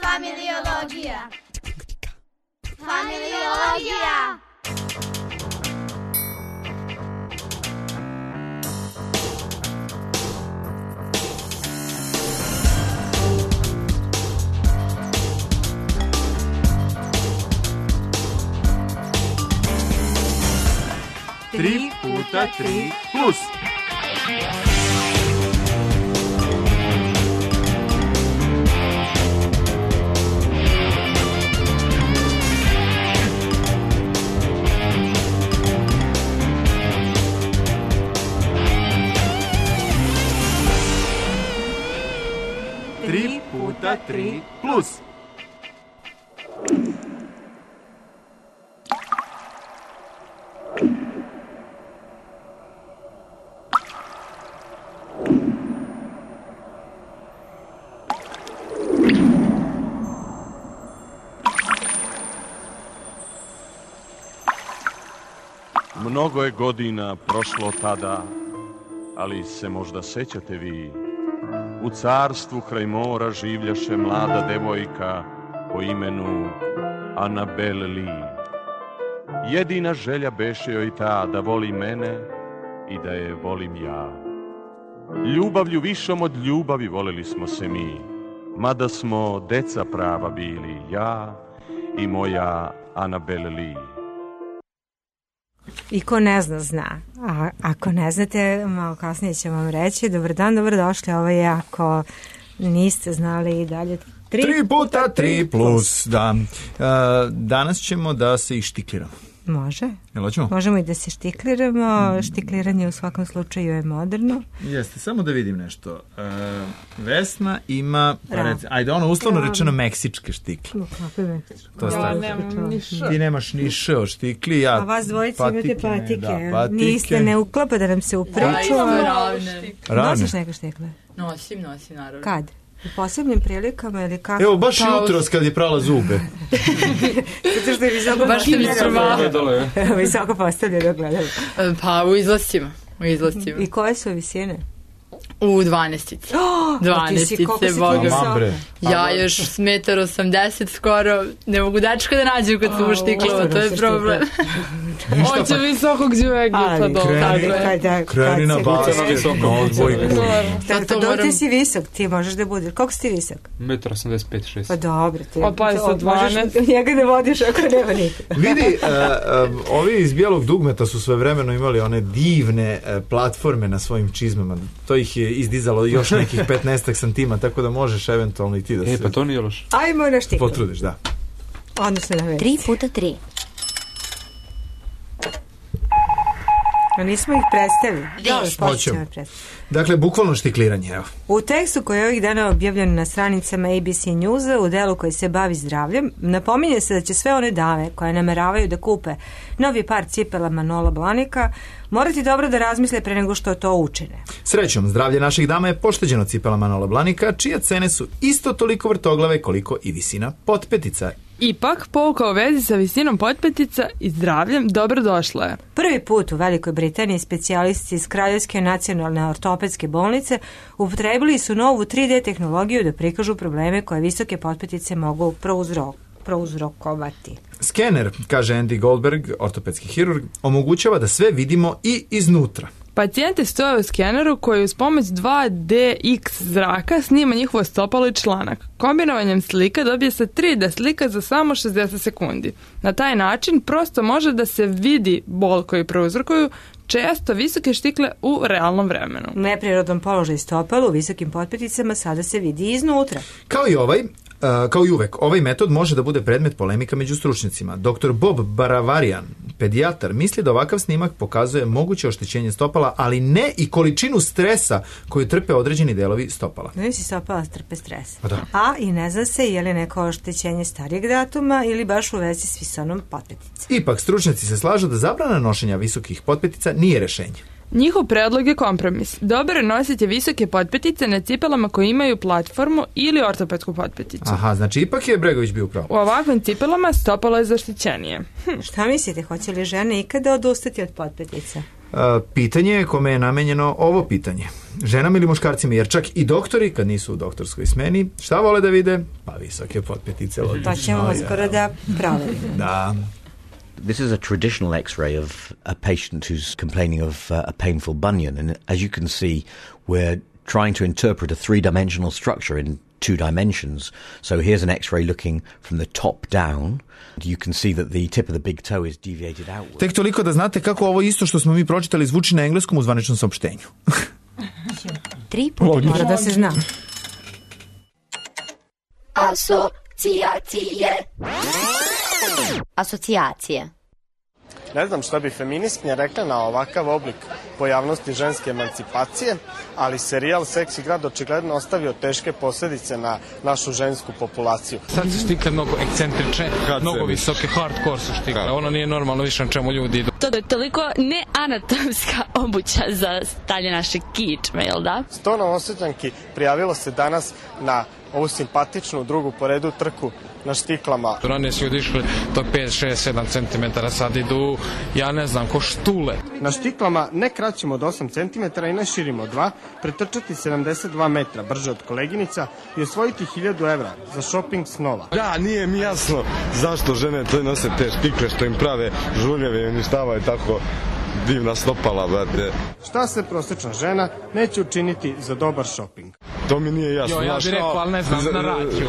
Familiologija. Familiologija. Tri puta tri plus. Tri puta tri plus. Mnogo je godina prošlo tada, ali se možda sećate vi. U carstvu kraj mora življaše mlada devojka po imenu Annabel Lee. Jedina želja beše joj ta da voli mene i da je volim ja. Ljubavlju višom od ljubavi voleli smo se mi, mada smo deca prava bili, ja i moja Annabel Lee. I ko ne zna, zna. A ako ne znate, malo kasnije ćemo vam reći. Dobar dan, dobrodošli. Ovo je ako niste znali i dalje. Tri puta tri plus, da. Danas ćemo da se ištikliramo. Može. Jel hoćemo? Možemo i da se štikliramo.Štikliranje u svakom slučaju je moderno. Jeste, samo da vidim nešto. Vesna ima, ajde ono uslovno rečeno meksičke štikle. Kako je meksičke? Ja nemam ni š. Ti nemaš ni š od štikli, ja a vas dvojice imate patike. Da, patike. Niste ne uklapa da nam se upriču. Ravne. Nosiš neke štikle? Nosim, naravno. Kad? U posebnim prilikama ili kako? Evo, baš jutros kad je prala zube. Zato što je visoko baš mi visoko postavljeno gledalo. Pa u izlascima. I koje su visine? U 12-ici. 12-ice, boga. Ja još s 1,80 m skoro ne mogu dečka da nađem kad sam u štiklama, to je problem. On će visokog džuvega, pa dobro. Kreni na bas, na odbojku. Dok ti si visok, ti možeš da budeš. Koliko si ti visok? 1,85-6. Pa dobro. Pa je sa 12. Njega ne vodiš ako nema nikad. Vidi, ovi iz Bijelog dugmeta su svojevremeno imali one divne platforme na svojim čizmama. To ih je izdizalo još nekih 15 santima, tako da možeš eventualno i ti da se... pa to nije loš. Ajmo na štiklu. Potrudiš, da. Odnosno na već. 3 puta 3. A nismo ih predstavili. Hoćemo. Dakle, bukvalno štikliranje, evo. U tekstu koji je ovih dana objavljen na stranicama ABC Newsa, u delu koji se bavi zdravljem, napominje se da će sve one dame koje nameravaju da kupe novi par cipela Manolo Blahnika morati dobro da razmisle pre nego što to učine. Srećom, zdravlje naših dama je pošteđeno cipela Manola Blahnika, čije cene su isto toliko vrtoglave koliko i visina potpetica. Ipak, pouka u vezi sa visinom potpetica i zdravljem dobrodošla je. Prvi put u Velikoj Britaniji specijalisti iz Kraljevske nacionalne ortopedske bolnice upotrebili su novu 3D tehnologiju da prikažu probleme koje visoke potpetice mogu prouzrokovati. Skener, kaže Andy Goldberg, ortopedski hirurg, omogućava da sve vidimo i iznutra. Pacijenti stoje u skeneru koji uz pomoć 2DX zraka snima njihovo stopalo i članak. Kombinovanjem slika dobije se 3D slika za samo 60 sekundi. Na taj način prosto može da se vidi bol koji prouzrokuju često visoke štikle u realnom vremenu. U neprirodnom položaju stopala u visokim potpeticama sada se vidi iznutra. Kao i uvek, ovaj metod može da bude predmet polemika među stručnjacima. Dr. Bob Baravarian, pedijatar, misli da ovakav snimak pokazuje moguće oštećenje stopala, ali ne i količinu stresa koju trpe određeni delovi stopala. Ne si stopala trpe stres. Da. A i ne zna se je li neko oštećenje starijeg datuma ili baš u vezi s visonom potpetica. Ipak, stručnjaci se slažu da zabrana nošenja visokih potpetica nije rešenje. Njihov predlog je kompromis. Dobro je nositi visoke potpetice na cipelama koje imaju platformu ili ortopedsku potpeticu. Aha, znači ipak je Bregović bio upravo. U ovakvim cipelama stopalo je zaštićenije. Šta mislite, hoće li žene ikada odustati od potpetica? pitanje kome je namenjeno ovo pitanje. Ženama ili muškarcima, jer čak i doktori, kad nisu u doktorskoj smeni, šta vole da vide? Pa visoke potpetice. To ćemo skoro da pravimo. Da. This is a traditional X-ray of a patient who's complaining of a painful bunion, and as you can see, we're trying to interpret a three-dimensional structure in two dimensions. So here's an X-ray looking from the top down. You can see that the tip of the big toe is deviated outward. Tek toliko da znate kako ovo isto što smo mi pročitali zvuči na engleskom u zvaničnom saopštenju. 3 puta mora da se zna. Asocijacije. Ne znam šta bi feministkinja rekla na ovakav oblik pojavnosti ženske emancipacije, ali serijal Seksi grad očigledno ostavio teške posljedice na našu žensku populaciju. Sad su štikle mnogo ekscentrične, mnogo visoke, hardcore su štikle. Ono nije normalno više na čemu ljudi idu. To je toliko neanatomska obuća za stavljanje naše kičme, jel da? 100 novosađanki prijavilo se danas na ovu simpatičnu drugu po redu trku na štiklama. Ranije su ljudi išli do 5, 6, 7 cm, sad idu, ja ne znam, ko štule. Na štiklama ne kraćemo od 8 cm i ne širimo 2, pretrčati 72 metra brže od koleginica i osvojiti 1000 evra za shopping snova. Da, nije mi jasno zašto žene to nose te štikle što im prave žuljeve i uništavaju tako divna stopala, brate. Šta se prosječna žena neće učiniti za dobar shopping? To mi nije jasno. Jo, ja bih rekao, ali ne znam, na radiju.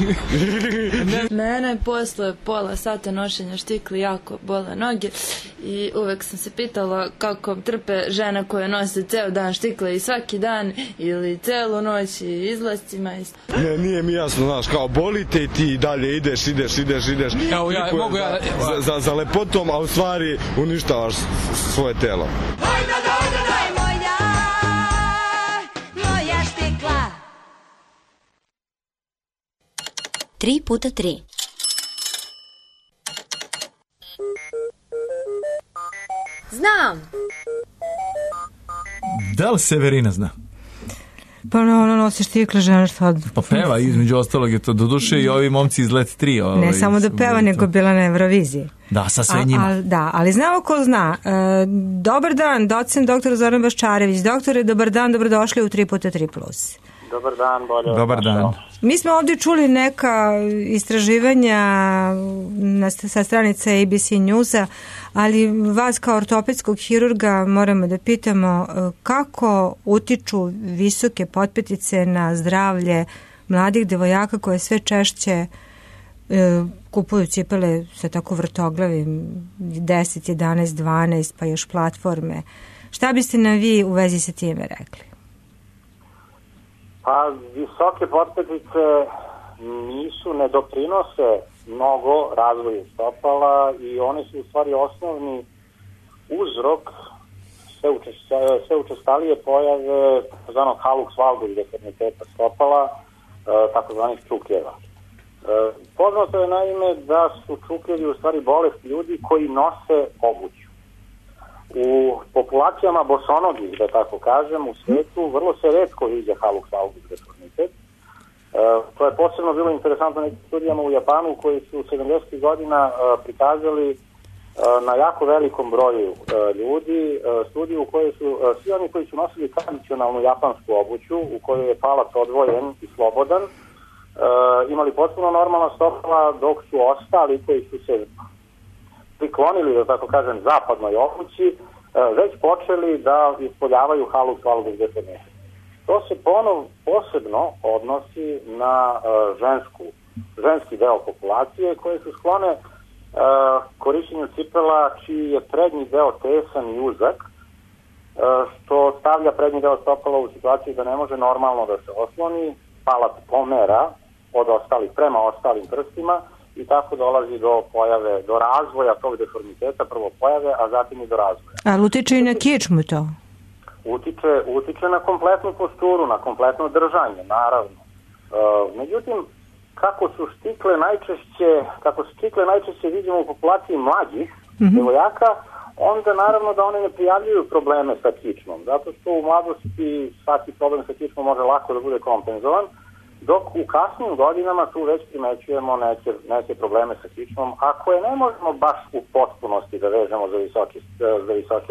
Mene posle pola sata nošenja štikli jako bole noge i uvek sam se pitala kako trpe žene koje nose ceo dan štikle i svaki dan ili celu noć i izlascima. Ne, nije mi jasno, znaš, kao bolite i ti dalje ideš. Evo, ja mogu ja... Za lepotom, a u stvari uništavaš svoje telo. Tri puta 3. Znam. Da li Severina zna? Pa ono nosi štikle žena sad. Pa peva, između ostalog je to do duše i ovi momci iz Let 3. Ne samo da peva, nego bila na Euroviziji. Da, sa sve njima. Ali znamo ko zna. Dobar dan, docent dr. Zoran Baščarević. Doktore, dobar dan, dobrodošli u 3x3+. Dobar dan, bolje. Dobar dan. Mi smo ovdje čuli neka istraživanja sa stranice ABC Newsa, ali vas kao ortopedskog hirurga moramo da pitamo kako utiču visoke potpetice na zdravlje mladih devojaka koje sve češće kupuju cipele sa tako vrtoglavim 10, 11, 12 pa još platforme. Šta biste nam vi u vezi sa time rekli? Pa visoke potpetice ne doprinose mnogo razvoju stopala i one su u stvari osnovni uzrok sve učestalije pojave takozvanog hallux valgus deformiteta stopala, takozvanih čukljeva. Poznato je naime da su čukljevi u stvari bolest ljudi koji nose obuću. U populacijama bosonogih, da tako kažem, u svetu vrlo se retko viđa hallux valgus deformitet. To je posebno bilo interesantno nekim studijama u Japanu koji su 70. godina prikazali na jako velikom broju ljudi studiju u kojoj su svi oni koji su nosili tradicionalnu japansku obuću u kojoj je palac odvojen i slobodan imali potpuno normalna stopala, dok su ostali koji su se priklonili, da tako kažem, zapadnoj obući, već počeli da ispoljavaju hallux valgus deformitet. To se posebno odnosi na ženski deo populacije koje su sklone korišćenju cipela čiji je prednji deo tesan i uzak, što stavlja prednji deo stopala u situaciju da ne može normalno da se osloni, palac pomera prema ostalim prstima i tako dolazi do razvoja tog deformiteta, prvo pojave, a zatim i do razvoja. Ali utiče i na kičmu to? Utiče na kompletnu posturu, na kompletno držanje, naravno. Međutim, kako se štikle najčešće vidimo u populaciji mlađih devojaka, onda naravno da one ne prijavljuju probleme sa kičmom, zato što u mladosti svaki problem sa kičmom može lako da bude kompenzovan, dok u kasnim godinama tu već primećujemo neke probleme sa kičmom, a koje ne možemo baš u potpunosti da vežemo za visoke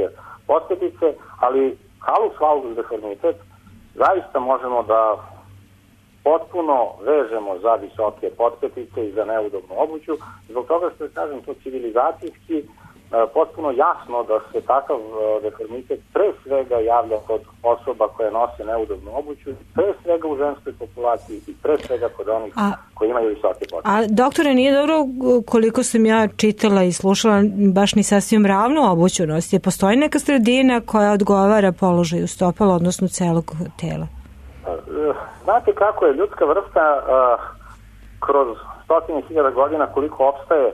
potpetice, ali halus valgus deformitet zaista možemo da potpuno vežemo za visoke potpetice i za neudobnu obuću, zbog toga što, kažem, to civilizacijski potpuno jasno da se takav deformitet pre svega javlja kod osoba koje nose neudobnu obuću, pre svega u ženskoj populaciji i pre svega kod onih koji imaju visoke potpetice. A doktore, nije dobro, koliko sam ja čitala i slušala, baš ni sasvim ravno obuću nositi. Postoji neka sredina koja odgovara položaju stopala, odnosno celog tela? Znate kako je ljudska vrsta kroz 100.000 godina koliko opstaje,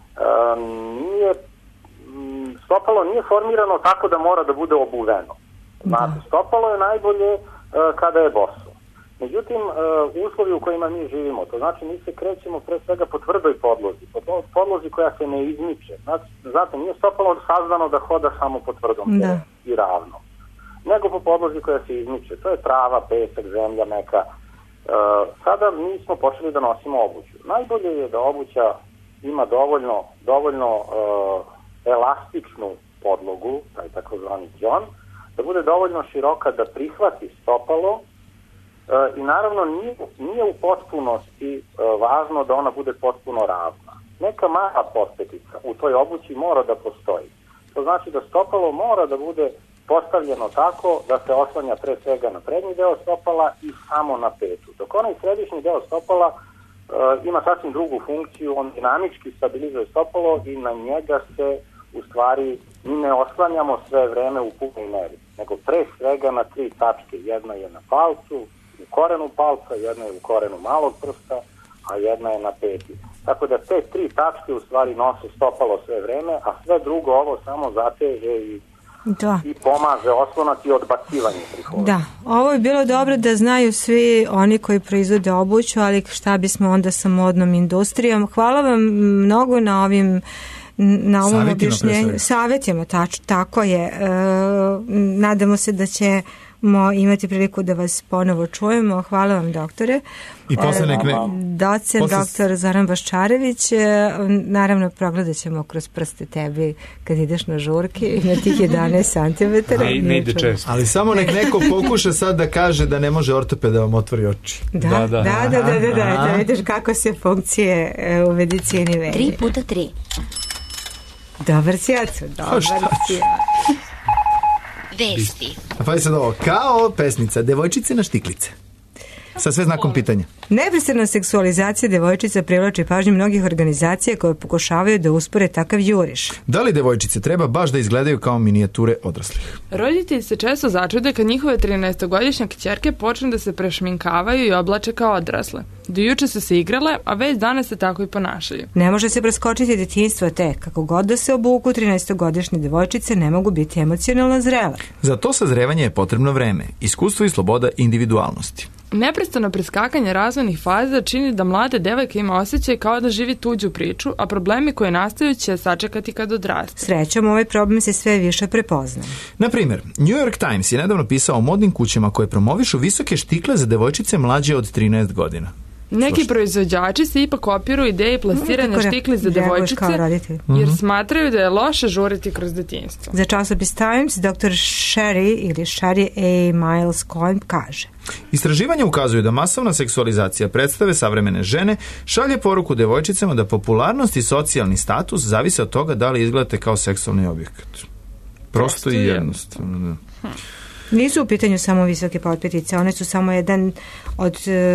stopalo nije formirano tako da mora da bude obuveno. Znate, stopalo je najbolje kada je boso. Međutim, uslovi u kojima mi živimo, to znači mi se krećemo pre svega po tvrdoj podlozi, po podlozi koja se ne izmiče. Znate, nije stopalo sazdano da hoda samo po tvrdom i ravno, nego po podlozi koja se izmiče. To je trava, pesak, zemlja, meka. Sada mi smo počeli da nosimo obuću. Najbolje je da obuća ima dovoljno elastičnu podlogu, taj takozvani džon, da bude dovoljno široka da prihvati stopalo i naravno nije u potpunosti važno da ona bude potpuno ravna. Neka mala potpetica u toj obući mora da postoji. To znači da stopalo mora da bude postavljeno tako da se oslanja pre svega na prednji deo stopala i samo na petu. Dok onaj središnji deo stopala ima sasvim drugu funkciju, on dinamički stabilizuje stopalo i na njega se u stvari mi ne oslanjamo sve vreme u punoj meri, nego pre svega na 3 tačke. Jedna je na palcu, u korenu palca, jedna je u korenu malog prsta, a jedna je na peti. Tako da te 3 tačke u stvari nose stopalo sve vreme, a sve drugo ovo samo zateže i pomaže oslonac i odbacivanje prihoda. Da, ovo je bilo dobro da znaju svi oni koji proizvode obuću, ali šta bismo onda sa modnom industrijom. Hvala vam mnogo na ovom objašnjenju. Savjetima, tako je. Nadamo se da ćemo imati priliku da vas ponovo čujemo. Hvala vam, doktore. I docent doktor Zoran Baščarević. Naravno, progledat ćemo kroz prste tebi kad ideš na žurki na tih 11 cm. Ne ide često. Ali samo nek neko pokuša sad da kaže da ne može ortoped da vam otvori oči. Da vidiš kako se funkcije u medicini vedi. 3x3. Dobar sjat. Vesti. Pa je sad ovo, kao pesnica Devojčice na štiklice. Sa sve znakom pitanja. Neprestana seksualizacija devojčica privlači pažnju mnogih organizacija koje pokušavaju da uspore takav juriš. Da li devojčice treba baš da izgledaju kao minijature odraslih? Roditelji se često začude kad njihove 13-godišnje kćerke počnu da se prešminkavaju i oblače kao odrasle. Do juče su se igrale, a već danas se tako i ponašaju. Ne može se preskočiti detinjstvo te, kako god da se obuku, 13-godišnje devojčice ne mogu biti emocionalno zrele. Za to sazrevanje je potrebno vreme, iskustvo i sloboda individualnosti. Neprestano preskakanje razvojnih faza čini da mlade devojke ima osjećaj kao da živi tuđu priču, a problemi koje nastaju će sačekati kad odraste. Srećom, ovaj problem se sve više prepozna. Na primjer, New York Times je nedavno pisao o modnim kućama koje promovišu visoke štikle za devojčice mlađe od 13 godina. Neki proizvođači se ipak opiru ideji plasiranja štikli za devojčice jer smatraju da je loše žuriti kroz detinjstvo. Za časopis Times dr. Sherry A. Miles Cohen kaže: Istraživanja ukazuju da masovna seksualizacija predstave savremene žene šalje poruku devojčicama da popularnost i socijalni status zavise od toga da li izgledate kao seksualni objekat. Prosto i jednostavno. Nisu u pitanju samo visoke potpetice, one su samo jedna od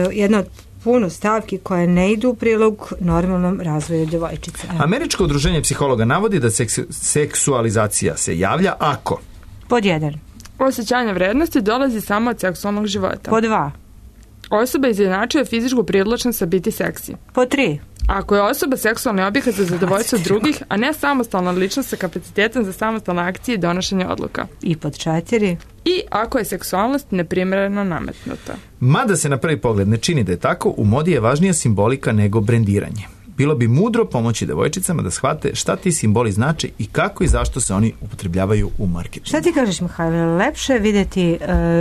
puno stavki koje ne idu u prilog normalnom razvoju devojčice. Američko udruženje psihologa navodi da seksualizacija se javlja ako: pod 1. Osjećanje vrednosti dolazi samo od seksualnog života. Pod 2. Osoba izjednačuje fizičku privlačnost sa biti seksi. Pod 3. Ako je osoba seksualni objekat za zadovoljstvo drugih, a ne samostalna ličnost sa kapacitetom za samostalne akcije i donošenje odluka. I pod 4. I ako je seksualnost neprimjereno nametnuta. Mada se na prvi pogled ne čini da je tako, u modi je važnija simbolika nego brendiranje. Bilo bi mudro pomoći devojčicama da shvate šta ti simboli znače i kako i zašto se oni upotrebljavaju u marketingu. Šta ti kažeš, Mihajlo, lepše je vidjeti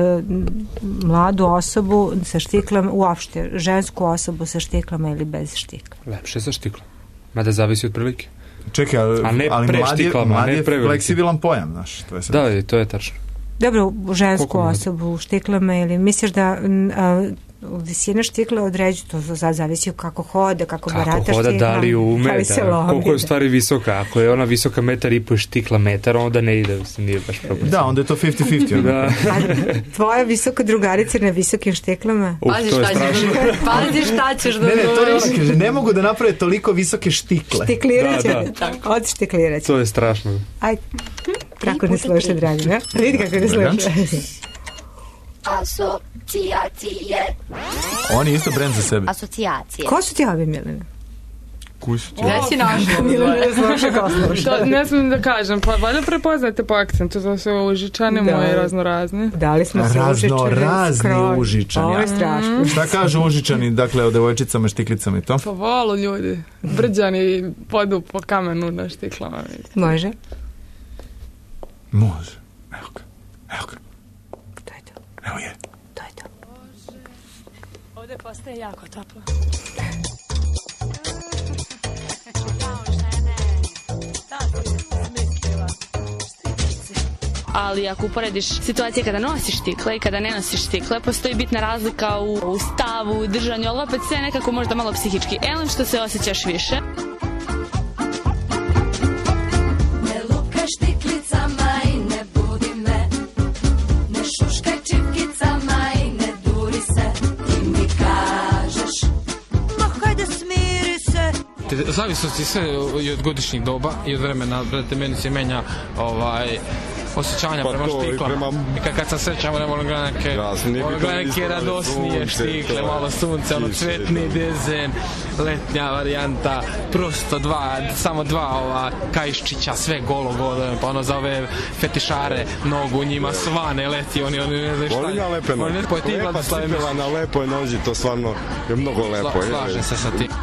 mladu osobu sa štiklom, uopšte žensku osobu sa štiklama ili bez štikla? Lepše sa štiklom, mada zavisi od prilike. Čekaj, ali mlad je fleksibilan pojam, znaš. To je sad. Da, to je tačno. Dobro, žensku osobu u štiklama ili misliš da visina štikla određuje, to zavisi kako hoda, kako barata štikla. Kako hoda, da li ume, koliko je u stvari visoka. Ako je ona visoka 1,5 m, štikla metar, onda ne ide, nije baš problem. Da, onda je to 50-50. Da. Tvoja visoka drugarica na visokim štiklama? Pazi šta ćeš da kaže, ne mogu da naprave toliko visoke štikle. Štiklirat će. Od štiklirat će. To je strašno. Ajde. Kako ne sluša, dragi, ne? Vidi kako ne sluša. Asocijacije. On je isto brend za sebe. Asocijacije. Ko su ti ovi, Milena? Koji su ti? Gde si našla? Ne smijem da kažem, pa valjda prepoznate po akcentu, to su užičani moji raznorazni. Dali smo se raznorazni užičani. Ovo je strašno. Šta kažu užičani, dakle, o devojčicama, štiklicama i to? Pa volu ljudi. Brđani podu po kamenu na štiklama. Može? Može. Evo ga. To je to. Evo je. To je to. Ovdje postaje jako toplo. Ali ako uporediš situacije kada nosiš štikle i kada ne nosiš štikle, postoji bitna razlika u stavu, držanju, ali opet sve nekako možda malo psihički. Elem što se osjećaš više. Ne lupkaj štiklicama i ne budi me, ne šuškaj čipkicama i ne duri se, ti mi kažeš, ma hajde smiri se. Zavisnosti sve i od godišnjih doba i od vremena, brate, meni se menja osjećanja prema štiklama. Kad sam srećan, ne moram gledati neke radosnije štikle, malo sunce, cvetni dezen, letnja varijanta, prosto samo dva kaiščića, sve golo, pa ono za ove fetišare nogu u njima svane leti, oni ne znaju šta je. Volim ja lepe noge. Cipela na lepoj nozi, to stvarno je mnogo lepo. Slažem se sa tim.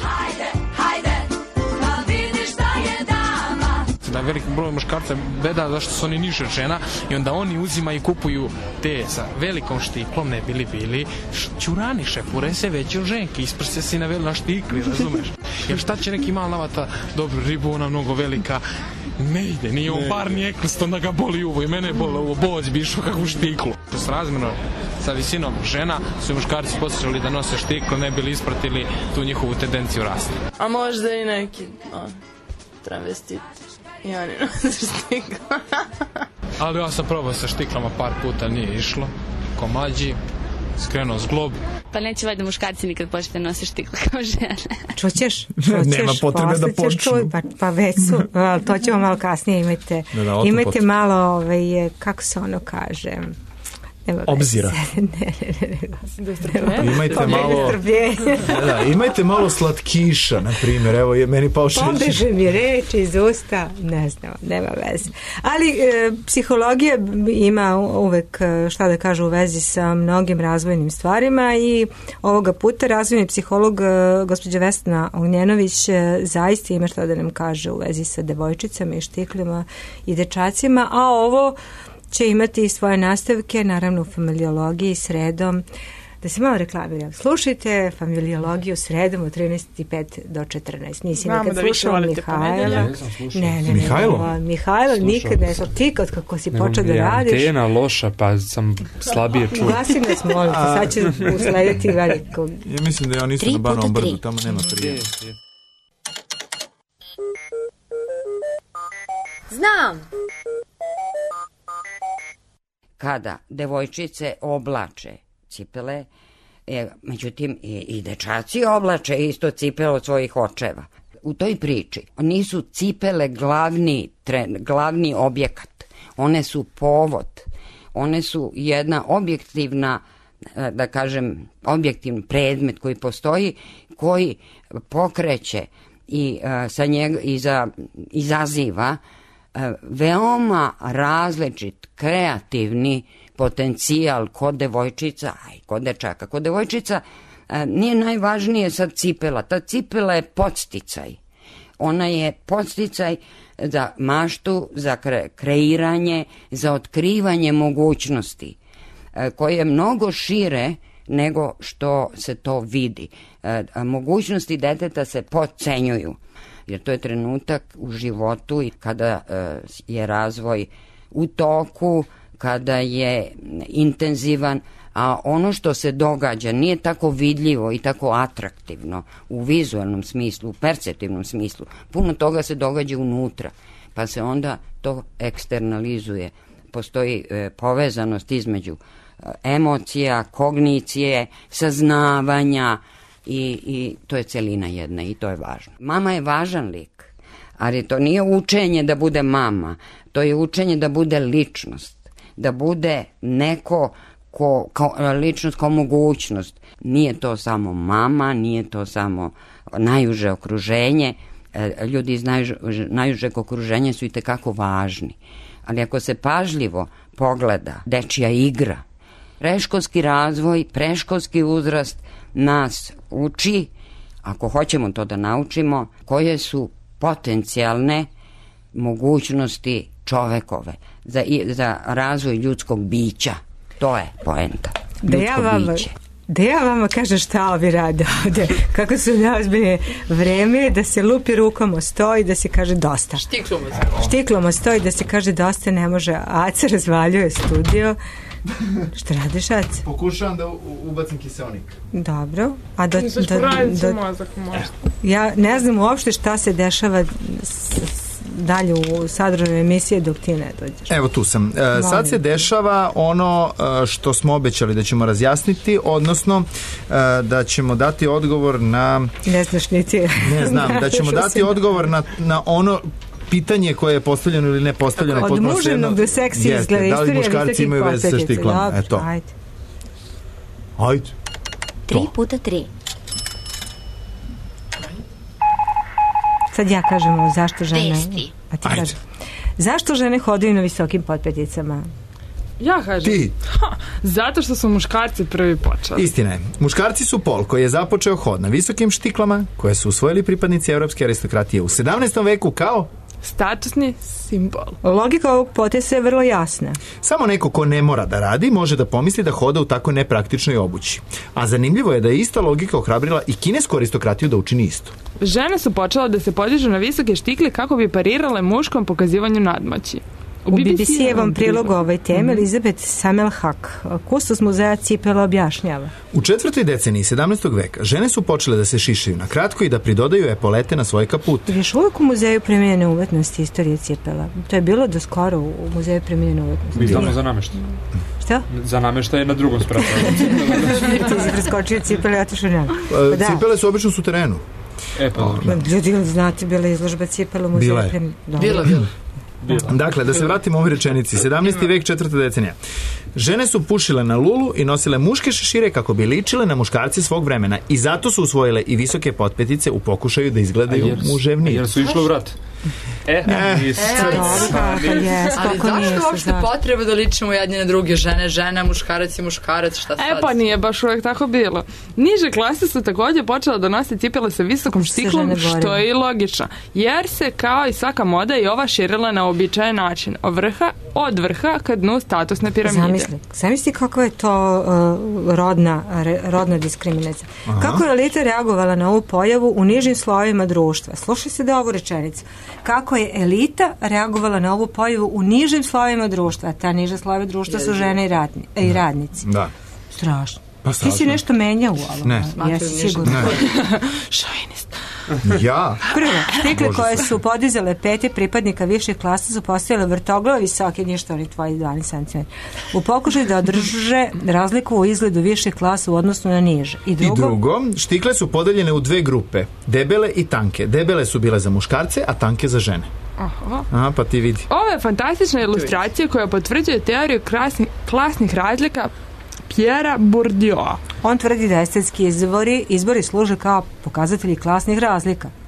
Da je veliki broj muškarca beda zašto su oni niže žena i onda oni uzimaju i kupuju te sa velikom štiklom, ne bili čurani šepure se već od ženke, isprse si na štikli, razumeš? Jer šta će neki mal navata dobru ribu, ona mnogo velika, ne ide, nije on bar nijekost, onda ga boli uvo i mene boli uvo, boć bi išao kakvu štiklu. S razmjerno sa visinom žena su i muškarci posjećali da nose štiklu, ne bili ispratili tu njihovu tendenciju rasta. A možda i neki travestit. I oni nose štikla. Ali ja sam probao sa štiklama par puta, nije išlo. Ko mlađi, skrenuo zglob. Pa neće valjda muškarci nikad početi nositi štikle kao žene. Čućeš? Nema potrebe da počnu. Pa već su, to ćemo malo kasnije, imajte malo, kako se ono kaže... Obzira. Imajte malo slatkiša, na primjer. Evo, meni pao šećer. Pobeže mi reči iz usta. Ne znam, nema veze. Ali psihologija ima uvek šta da kaže u vezi sa mnogim razvojnim stvarima i ovoga puta razvojni psiholog gospođa Vesna Ognjenović zaista ima šta da nam kaže u vezi sa devojčicama i štiklima i dečacima, a ovo će imati svoje nastavke, naravno u familiologiji sredom. Da se malo reklamiram. Slušajte familiologiju sredom od 13:05 do 14. Nisi nekad slušao Mihajla? Ne. Mihajlo nikad ne slušao. Ti kako si počeo da radiš. Antena loša, pa sam slabije čuo. Ugasi nas, molim te, sad će uslediti veliko. Ja mislim da ja nisam na Banovom brdu, tamo nema prijema. Znam! Kada devojčice oblače cipele, međutim i dečaci oblače isto cipele od svojih očeva. U toj priči nisu cipele glavni objekat, one su povod, one su jedna objektivna, da kažem, objektivni predmet koji postoji, koji pokreće i izaziva veoma različit kreativni potencijal kod devojčica, a i kod dečaka. Kod devojčica nije najvažnije sad cipela. Ta cipela je podsticaj. Ona je podsticaj za maštu, za kreiranje, za otkrivanje mogućnosti koje je mnogo šire nego što se to vidi. Mogućnosti deteta se podcenjuju, jer to je trenutak u životu i kada je razvoj u toku, kada je intenzivan, a ono što se događa nije tako vidljivo i tako atraktivno u vizualnom smislu, u perceptivnom smislu. Puno toga se događa unutra, pa se onda to eksternalizuje. Postoji povezanost između emocija, kognicije, saznavanja i to je celina jedna i to je važno. Mama je važan lik, ali to nije učenje da bude mama, to je učenje da bude ličnost, da bude neko ličnost kao mogućnost. Nije to samo mama, nije to samo najuže okruženje, ljudi iz najužeg okruženja su i tekako važni. Ali ako se pažljivo pogleda dečija igra, predškolski razvoj, predškolski uzrast nas uči, ako hoćemo to da naučimo, koje su potencijalne mogućnosti čovekove za razvoj ljudskog bića. To je poenta. Da ja vama kažem šta ovi rade ovde, kako su neozbiljne, vreme da se lupi rukom o sto i da se kaže dosta. Štiklom o sto i da se kaže dosta, ne može. Aca razvaljuje studio. Šta radiš, Aca? Pokušavam da ubacim kiseonik. Dobro. Mozak možda. Ja ne znam uopšte šta se dešava dalje u sadržaju emisije dok ti ne dođeš. Evo tu sam. Sad se dešava ono što smo obećali da ćemo razjasniti, odnosno da ćemo dati odgovor na... Ne znaš ni ti. Ne znam, da ćemo dati odgovor na ono pitanje koje je postavljeno ili ne postavljeno. Od muževnog do seksi izgleda. Da li muškarci imaju veze sa štiklom? Dobro, ajde. 3 puta 3. Sad ja kažem zašto žene... A ti kažem. Zašto žene hodaju na visokim potpeticama? Ja kažem. Ti? Zato što su muškarci prvi počeli. Istina je. Muškarci su pol koji je započeo hod na visokim štiklama koje su usvojili pripadnici evropske aristokratije u 17. veku kao statusni simbol. Logika ovog poteza je vrlo jasna. Samo neko ko ne mora da radi može da pomisli da hoda u tako nepraktičnoj obući. A zanimljivo je da je ista logika ohrabrila i kinesku aristokratiju da učini isto. Žene su počele da se podižu na visoke štikle kako bi parirale muškom pokazivanju nadmoći. U BBC-evom prilogu ovoj teme Elizabeth Samelhak, kustos muzeja cipela, objašnjava. U 4. deceniji 17. veka žene su počele da se šišaju na kratko i da pridodaju epolete na svoje kapute. Još uvijek u muzeju primijenjene umetnosti istorije cipela. To je bilo do skoro u muzeju primijenjene umetnosti. Mi znamo za nameštaj. Šta? Za nameštaj je na drugom spratu. Ti si preskočio cipele, ja tišu nema. Cipele su obično u terenu. Ljudi, znate, bila je izložba cipela u muzeju primijenjene. Bila. Dakle, da se vratimo ovoj rečenici. 17. vek, 4. decenija. Žene su pušile na lulu i nosile muške šešire kako bi ličile na muškarci svog vremena i zato su usvojile i visoke potpetice u pokušaju da izgledaju muževnije. Jer su išle u vrat. Ali zašto uopšte potreba da ličimo jedne na druge, žena, muškarac i muškarac, šta sad? Pa nije baš uvijek tako bilo. Niže klase su također počela da nose cipele sa visokom štiklom, što je i logično, jer se kao i svaka moda i ova širila na običajan način, od vrha ka dnu statusne piramide. Zamisli kako je to rodna diskriminacija. Aha. Kako je elita reagovala na ovu pojavu u nižim slojevima društva? Slušaj se da ovu rečenicu. Kako je elita reagovala na ovu pojavu u nižim slojevima društva? Ta niža slojeva društva su žene i radnici. Da. Strašno. Ti si nešto menjao u ovom? Ne. Jesi sigurno. Šovinist. Ja? Prvo, štikle koje su podizale pete pripadnika viših klasa su postavile vrtoglava visoke, ništa oni tvoji 12 cm. U pokušaju da održe razliku u izgledu viših klasa u odnosu na niže. I drugo, štikle su podeljene u dve grupe, debele i tanke. Debele su bile za muškarce, a tanke za žene. Aha, pa ti vidi. Ovo je fantastična ilustracija koja potvrđuje teoriju klasnih razlika Pierre Bourdieu. On tvrdi da estetski izbori služe kao pokazatelji klasnih razlika.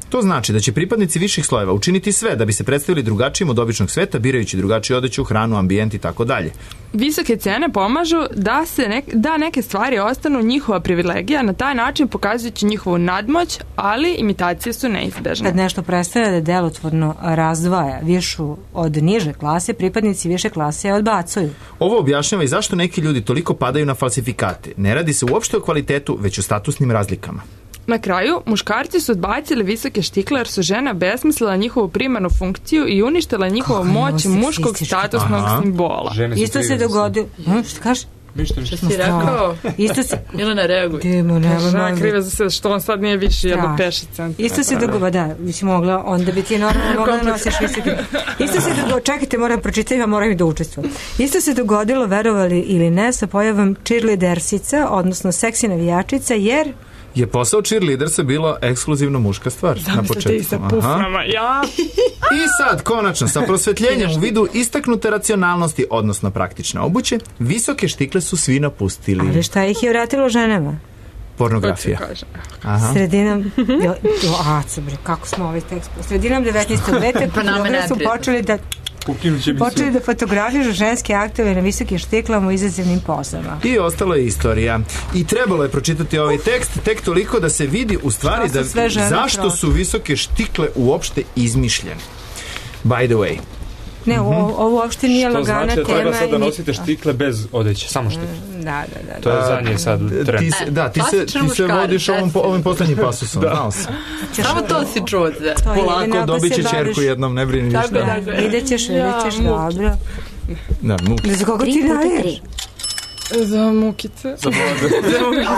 To znači da će pripadnici viših slojeva učiniti sve da bi se predstavili drugačijim od običnog sveta, birajući drugačiju odeću, hranu, ambijent i tako dalje. Visoke cene pomažu da neke stvari ostanu njihova privilegija, na taj način pokazujući njihovu nadmoć, ali imitacije su neizbežne. Kad nešto predstavlja da delotvorno razdvaja višu od niže klase, pripadnici više klase odbacuju. Ovo objašnjava i zašto neki ljudi toliko padaju na falsifikate. Ne radi se uopšte o kvalitetu, već o statusnim razlikama. Na kraju, muškarci su odbacili visoke štikle jer su žena besmislila njihovu primarnu funkciju i uništila njihovu moć muškog statusnog simbola. Isto se dogodilo. Što kažeš? Što si rekao? Isto se... Milena, reaguj. Žena kriva za sve, što on sad nije više jedno pešica. Isto se dogodilo, da, bi mogla, onda bi ti normalno mogla da nosiš visoke. Isto se dogodilo, čekajte, moram pročitati, ja moram i da učestvujem. Isto se dogodilo, verovali ili ne, sa pojavom cheerleadersica, odnosno seksi navijačica, jer je posao cheerleadersa bila ekskluzivno muška stvar na početku. I sa puframa, ja. I sad, konačno, sa prosvetljenjem u vidu istaknute racionalnosti, odnosno praktične obuće, visoke štikle su svi napustili. Ali šta ih je vratilo ženama? Pornografija. Sredinom... kako smo ovaj tekst? Sredinom 19. veka su počeli da fotografišu ženske aktove na visokim štiklama u izazivnim pozama. I ostalo je istorija. I trebalo je pročitati ovaj tekst tek toliko da se vidi u stvari zašto su visoke štikle uopšte izmišljene. By the way. Ne, ovo uopšte nije lagana tema. Što znači da treba sad da nosite štikle bez odeće, samo štikle. Da. To je zadnje sad trend. Ti se vodiš ovim poslednjim pasusom, znao sam. Samo to si čuo. Polako, dobit će čerku jednom, ne brini ništa. Vidjet ćeš, dobro. Da, Mukice. Za koga ti naješ? Za Mukice. Za Vlade.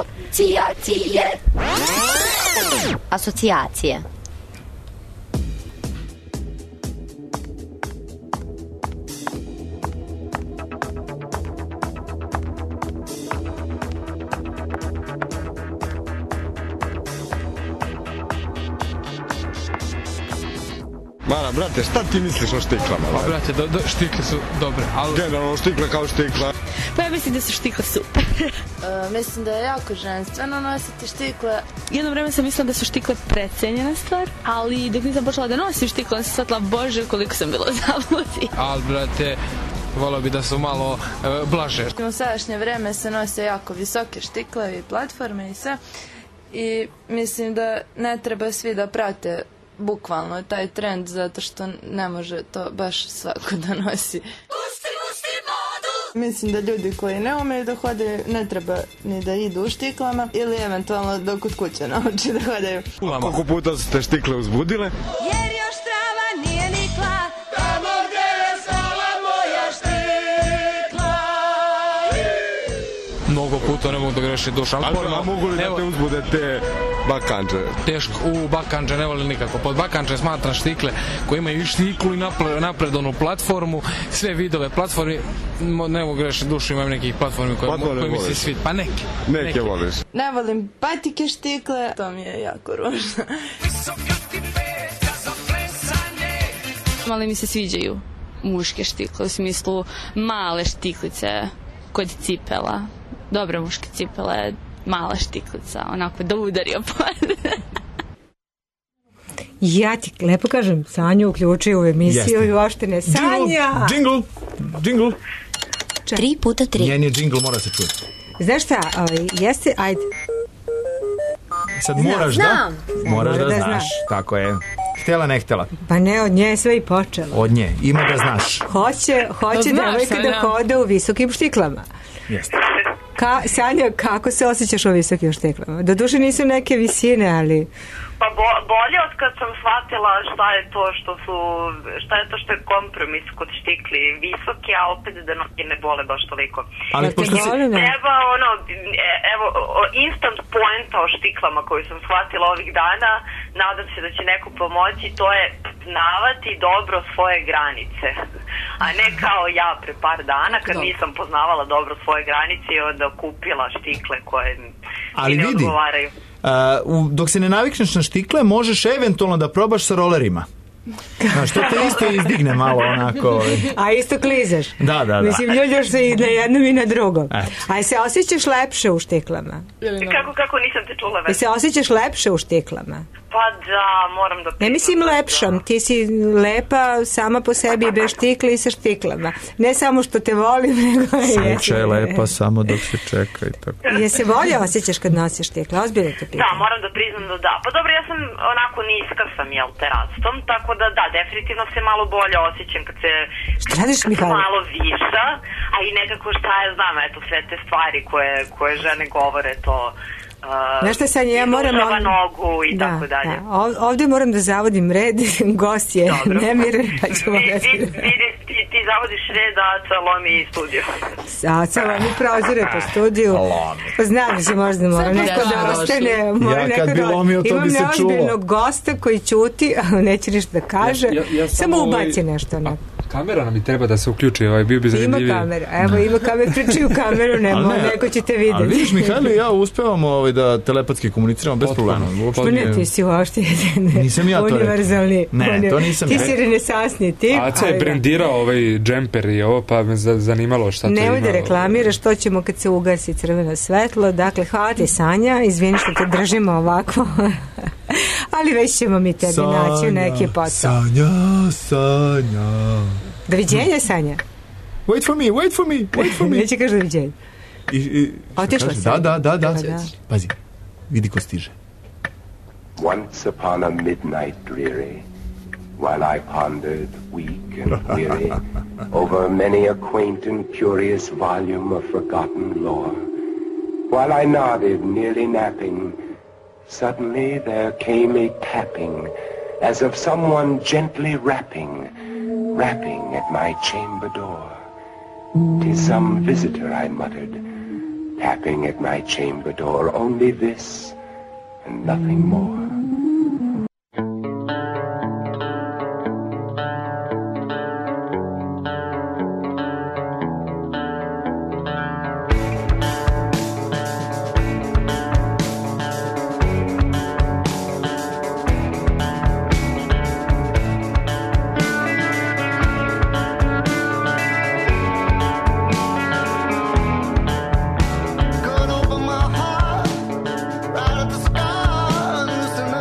Asocijacije. Mara, brate, šta ti misliš o štiklama? Pa, brate, štikle su dobre, ali... Generalno, štikle kao štikla. Pa ja mislim da su štikle super. Mislim da je jako ženstveno nositi štikle. Jedno vreme sam mislila da su štikle precenjena stvar, ali dok nisam počela da nosim štikle, onda sam shvatila, bože, koliko sam bila zabludi. Ali, brate, volio bi da su malo blaže. U sadašnje vreme se nose jako visoke štikle i platforme i sve. I mislim da ne treba svi da prate bukvalno taj trend, zato što ne može to baš svako da nosi. Mislim da ljudi koji ne umeju da hodaju ne treba ni da idu u štiklama ili eventualno da kod kuće nauči da hodaju. Koliko puta su te štikle uzbudile? Jer još trava nije nikla, tamo gdje je stala moja štikla. Mnogo puta ne mogu da greši duša. A mogu li da te uzbude te bakanče? Teško, bakanče ne volim nikako. Pod bakanče smatram štikle koji imaju i štiklu i napredonu platformu, sve vidove platformi. Ne mogu grešiti dušu, imam nekih platformi koje mi se svit. Pa neke voliš. Ne volim patike štikle, to mi je jako ružno. Ali mi se sviđaju muške štikle, u smislu male štiklice kod cipela. Dobre muške cipele, mala štiklica, onako da udari o pod. Ja ti lepo kažem, Sanju uključio u emisiju i uopšte ne Sanja. Džingl. 3x3. Njen je džingl, mora se čuti. Znaš šta, jeste, ajde. Sad moraš moraš da znaš. Tako je. Htjela, ne htjela. Pa ne, od nje je sve i počelo. Od nje, ima da znaš. Hoće devojka da hode u visokim štiklama. Jeste. Sanja, kako se osjećaš u visokim štiklama? Doduše nisu neke visine, ali... Pa bolje od kad sam shvatila šta je to što je kompromis kod štikli visoke, a opet da noge ne bole baš toliko. Ali pošto treba evo, instant poenta o štiklama koju sam shvatila ovih dana, nadam se da će neko pomoći, to je poznavati dobro svoje granice. A ne kao ja pre par dana kad nisam poznavala dobro svoje granice i onda kupila štikle koje mi ne odgovaraju. Dok se ne navikneš na štikle, možeš eventualno da probaš sa rolerima. Znaš, to te isto izdigne malo onako. A isto klizaš. Da. Mislim, ljuljaš se i na jednom i na drugom. A se osjećaš lepše u štiklama? Kako nisam te čula već? Se osjećaš lepše u štiklama? Pa da, moram da priznam. Ne mislim lepšom, ti si lepa sama po sebi i bez štikla i sa štiklama. Ne samo što te volim, nego Sreća je lepa samo dok se čeka i tako. Je se bolje osjećaš kad nosiš štikla? Ozbiljno te pitam. Da, moram da priznam da da. Pa dobro, ja sam onako niska sam, jel, terastom, tako da da, definitivno se malo bolje osjećam kad se... Šta radiš, Mihajlo? Malo viša, a i nekako šta ja znam, eto, sve te stvari koje žene govore, to... Znaš šta, Sanja, ja moram... nogu i tako dalje. Ovdje moram da zavodim red, gost je nemiran, pa ćemo ti zavodiš red, a Calomi studio. A Calomi prozire po studiju. Pa znam da će možda mora neko da ostane. Ja kad bi lomio, to bi se čulo. Imam neozbiljnog gosta koji ćuti, a neće ništa da kaže. Samo ubaci nešto. Kamera nam i treba da se uključi, bio bi zanimljiviji. Ima kamera, evo ima kamera, pričaju kameru, neko će te vidjeti. Ali vidiš, Mihajlo i ja uspevamo da telepatski komuniciramo bez problema. Pa ne, ti si uopšte nisam ja to univerzalni. Ne, to nisam ti si renesansni tip. Aca je brendirao ovaj džemper i ovo, pa me zanimalo šta to ima. Nemoj da reklamiraš, to ćemo kad se ugasi crveno svetlo. Dakle, hvala ti, Sanja, izvini što te držimo ovako. Ali već ćemo mi tebi naći neki posao. Sanja. Doviđenja, Sanja. Wait for me. Neće kaži doviđenja. Otišla sam. Da. Pazi, vidi ko stiže. Once upon a midnight dreary, while I pondered, weak and weary, over many a quaint and curious volume of forgotten lore, while I nodded, nearly napping, suddenly there came a tapping, as of someone gently rapping at my chamber door. 'Tis some visitor, I muttered, tapping at my chamber door, only this and nothing more. Right at the sky, loosen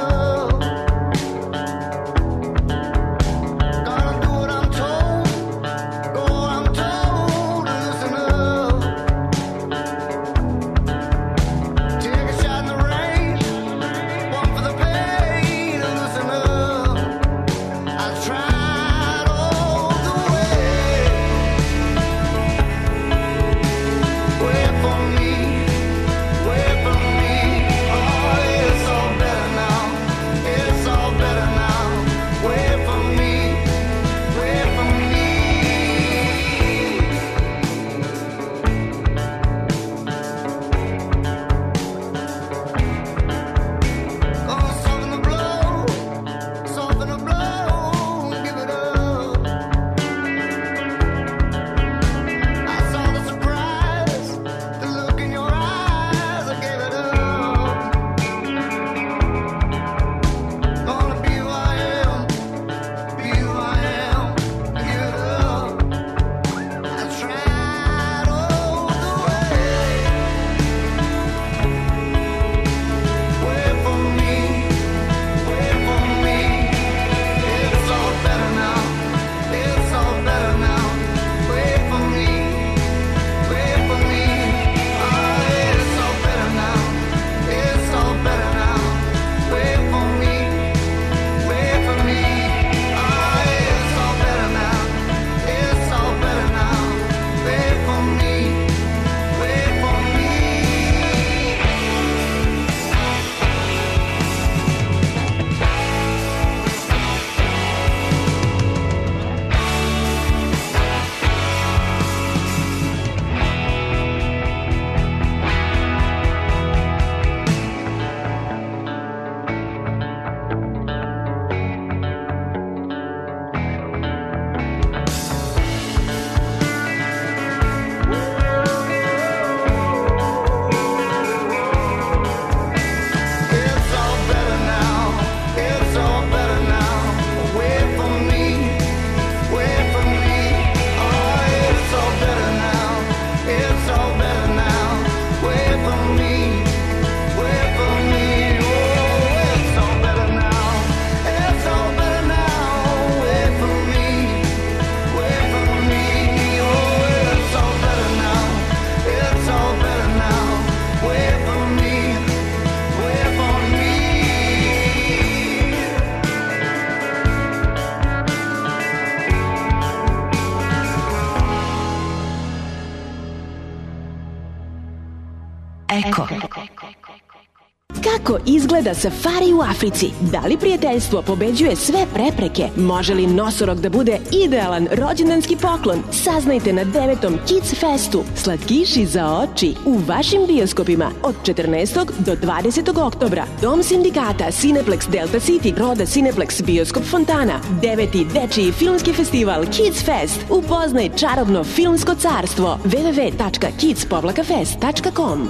Kako izgleda safari u Africi? Da li prijateljstvo pobeđuje sve prepreke? Može li nosorog da bude idealan rođendanski poklon? Saznajte na 9. Kids Festu. Slatkiši za oči u vašim bioskopima od 14. do 20. oktobra. Dom sindikata Cineplex Delta City, Roda Cineplex Bioskop Fontana. 9. dečiji filmski festival Kids Fest. Upoznaj čarobno filmsko carstvo. www.kids-fest.com.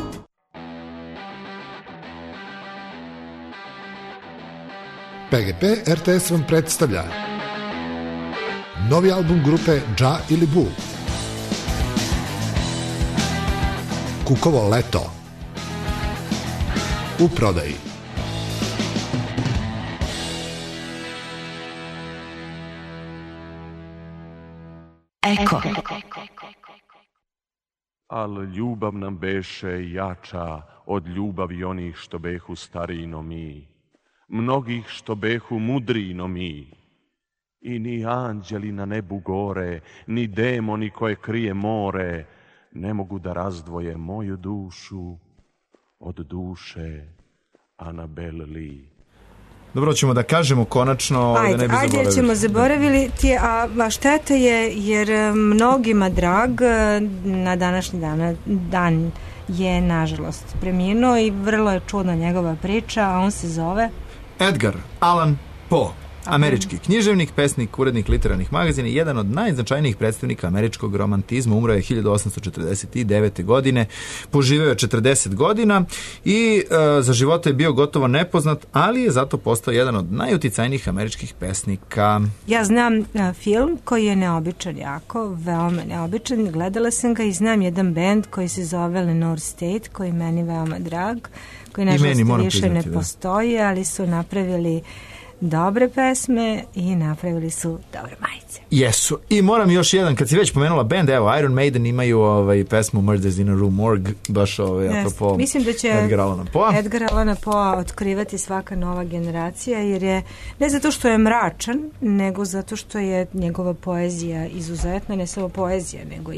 PGP RTS vam predstavlja novi album grupe Dža ili Bu. Kukovo leto. U prodaji. Eko. Al ljubav nam beše jača od ljubavi onih što behu starino mi, mnogih što behu mudrino mi. I ni anđeli na nebu gore, ni demoni koje krije more, ne mogu da razdvoje moju dušu od duše Anabel Lee. Dobro, ćemo da kažemo konačno da ne bi zaboravili. Ajde, ćemo zaboravili, a šteta je jer mnogima drag na današnji dan je nažalost preminuo i vrlo je čudna njegova priča, a on se zove Edgar Allan Poe. Američki književnik, pesnik, urednik literarnih magazina i jedan od najznačajnijih predstavnika američkog romantizma. Umro je 1849. godine, poživeo je 40 godina i za života je bio gotovo nepoznat, ali je zato postao jedan od najuticajnijih američkih pesnika. Ja znam film koji je neobičan jako, veoma neobičan, gledala sam ga i znam jedan band koji se zove Lenore State, koji meni veoma drag, koji nažalost više ne postoji, ali su napravili dobre pesme i napravili su dobre majice. Jesu. I moram još jedan, kad si već pomenula band, evo, Iron Maiden imaju pesmu Murders in a Rue Morgue, baš apropo mislim da će Edgar Allana Poe. Edgar Allana Poe otkrivati svaka nova generacija, jer je, ne zato što je mračan, nego zato što je njegova poezija izuzetna, ne samo poezija, nego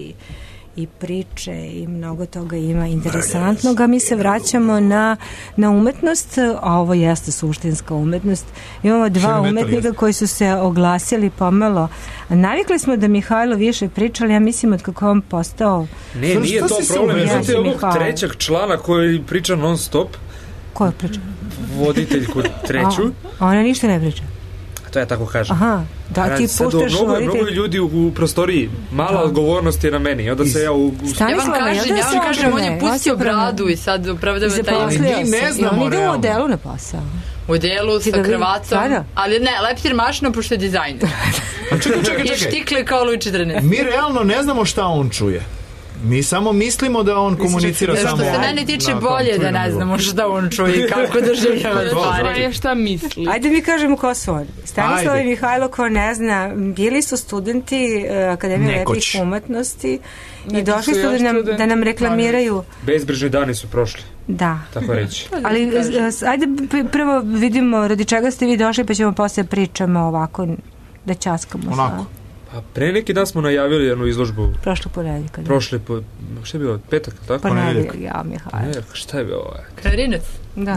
i priče i mnogo toga ima interesantnog, a mi se vraćamo na umetnost, a ovo jeste suštinska umetnost. Imamo dva umetnika koji su se oglasili pomalo. Navikli smo da Mihajlo više priča, ali ja mislim od kako on postao... Ne, nije to problem. Znate ovog trećeg člana koji priča non stop? Ko je priča? Voditeljku treću. Ona ništa ne priča. To ja tako kažem. Aha, da ti puštaš mnogo ljudi u prostoriji, mala odgovornost je na meni. Onda se ja Ja vam kažem, on je pustio bradu i sad opravdava taj... Mi ne znamo, on ide u odelu na posao. U delu sa kravatom, ali ne, leptir mašina pošto je dizajner. Čekaj. I štikle kao Louis XIV. Mi realno ne znamo šta on čuje. Mi samo mislimo da on komunicira samo... Što se mene tiče bolje da ne znamo šta on čuje i kako doživljava stvari. Šta misli? Ajde mi kažemo ko su oni. Stanislav i Mihajlo, ko ne zna, bili su studenti Akademije lepih umetnosti i došli su da nam reklamiraju. Bezbrižni dani su prošli. Da. Tako reći. Ali ajde prvo vidimo radi čega ste vi došli, pa ćemo posle pričamo ovako da ćaskamo. Onako. A pre neki dan smo najavili jednu izložbu. Prošlog ponedjeljka. Šta je bilo? Petak, tako? Ponedjeljak, ja, Mihajlo. Šta je bilo? Krarinac. Da.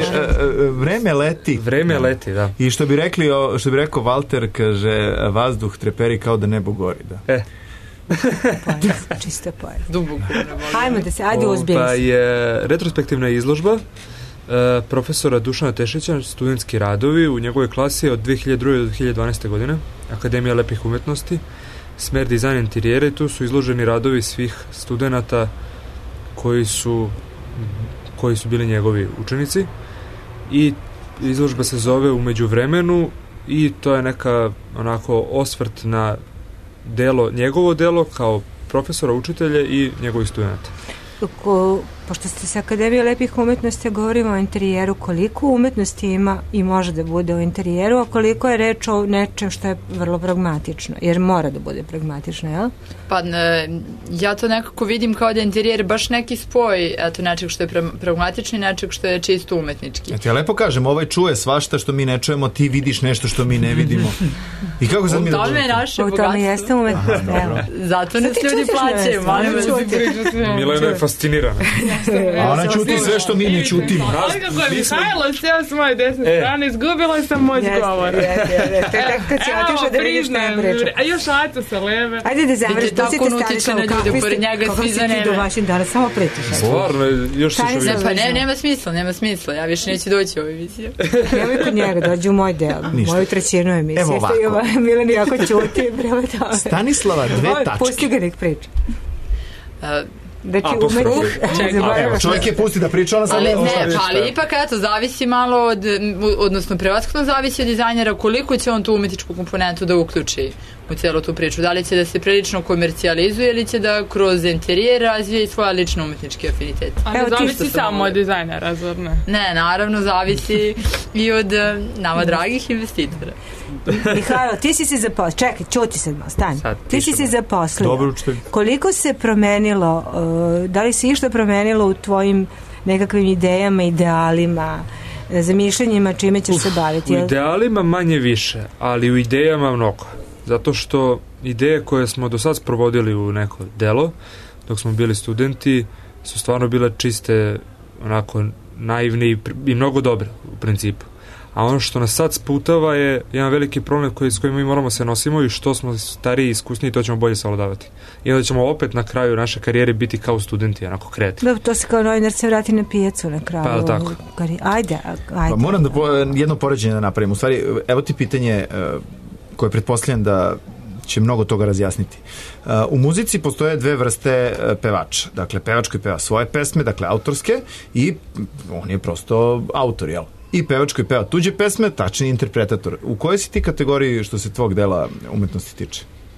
Vreme leti. Vreme leti, da. I što bi rekao Walter, kaže, vazduh treperi kao da nebo gori, da. Čista poezija. Duboko. Hajmo da se, ajde uzbijem se. Pa je retrospektivna izložba profesora Dušana Tešića, studentski radovi u njegovoj klasi od 2002. do 2012. godine, Akademija lepih umetnosti, smer dizajn interijera, i tu su izloženi radovi svih studenata koji su bili njegovi učenici, i izložba se zove U međuvremenu i to je neka onako osvrt na njegovo delo kao profesora, učitelja i njegovih studenta. Pošto ste sa Akademije lepih umetnosti, govorimo o interijeru, koliko umetnosti ima i može da bude u interijeru, a koliko je reč o nečem što je vrlo pragmatično, jer mora da bude pragmatično, jel? Pa ja to nekako vidim kao da je interijer baš neki spoj nečeg što je pragmatično i nečeg što je čisto umetnički. Ja ti lepo kažem, ovaj čuje svašta što mi ne čujemo, ti vidiš nešto što mi ne vidimo. I kako sad mi da tome je naše bogatstvo. U tome jeste umetnost, evo. Zato nas ljudi plaćaju. Milena je fascinirana. A ona čuti sve što mi ne čutimo. Ali kako je Mihajlo sjeo s moje desne strane, izgubila sam moć govora. Kad si otišao da vidiš šta je pričao. A još Aco sa leve. Ajde da završi, pustite Stanislava u kakvi ste ti domaćin danas, samo pričaš. Stvarno, još se što Pa nema smisla, ja više neću doći u ovu emisiju. Nemoj kod njega, dođi u moj deo, moju trećinu emisiju. Evo ovako. Milan jako čuti, prema tome. Stanislava, 2 tačke. Pusti ga nek priča. Da ti čovjek je pusti da priča, ona ali ipak eto, zavisi malo odnosno prevashodno zavisi od dizajnera koliko će on tu umetničku komponentu da uključi u cijelu tu priču. Da li će da se prilično komercijalizuje ili će da kroz interijer razvije i svoja lična umetnički afinitet. Ali zavisi samo od dizajnera, zar ne? Ne, naravno zavisi i od nama dragih investitora. Mihajlo, ti si se zaposlio, čekaj, čuti se malo, stani. Ti si se zaposlio. Koliko se promenilo, da li se išta promenilo u tvojim nekakvim idejama, idealima, zamišljanjima, čime ćeš se baviti? U idealima manje više, ali u idejama mnogo. Zato što ideje koje smo do sad sprovodili u neko delo, dok smo bili studenti, su stvarno bile čiste, onako, naivne i mnogo dobre u principu. A ono što nas sad sputava je jedan veliki problem s kojim mi moramo se nosimo i što smo stariji i iskusniji, to ćemo bolje savladavati. I onda ćemo opet na kraju naše karijere biti kao studenti, onako kreativni. Dobro, to se kao novinar se vrati na pijacu na kraju. Pa tako. Ajde. Pa moram da jedno poređenje da napravim. U stvari, evo ti pitanje koje pretpostavljam da će mnogo toga razjasniti. U muzici postoje 2 vrste pevača. Dakle, pevač koji peva svoje pesme, dakle autorske, i on je prosto autor, jel? I pevač koji peva tuđe pesme, tačni interpretator. U kojoj si ti kategoriji što se tvog dela umetnosti tiče?